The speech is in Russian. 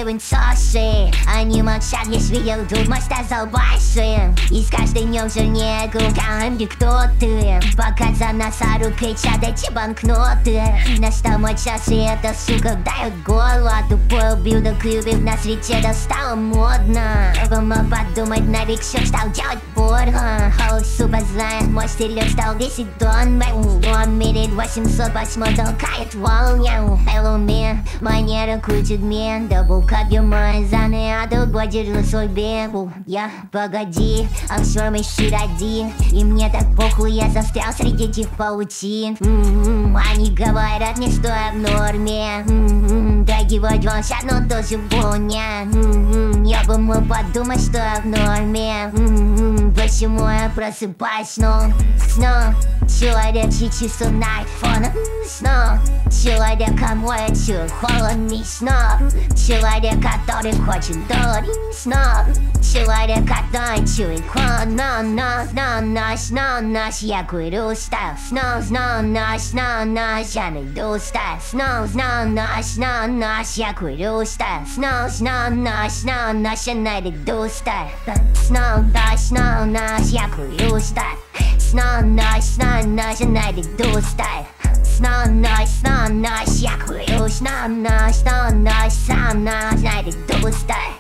соши. Они молчат, лишь видел, думаю, стал большим. И с каждым днем жирнее гукаем, кто ты. Пока за нас орут, кричат эти банкноты. Настал мой час, и эта сука дает голову. Тупой ублюдок любит нас, ведь это стало модно. Мог подумать, навик все стал делать порно. Супа знает, мой стиль стал 10 тонн. Он мерит 808, толкает волну. Элуме, манера крутит мен. Дабл капью мой заны, а другой держу свой бег. Я, погоди, а все ищу один. И мне так похуй, я застрял среди этих паутин. Они говорят, не что я в норме. Драгивать волчат, но тоже поня. Я бы мог подумать, что я в норме. Почему я просыпаюсь сном? Человек часов на айфон. Человек, кому я чую холодный снов. Человек, который хочет долларов. Человек, который чует холод. Я курю стайл. Я найду стайл. Я курю стайл. Я найду стайл. Я курю стайл. Я найду стайл. Я курю, я найду стайл.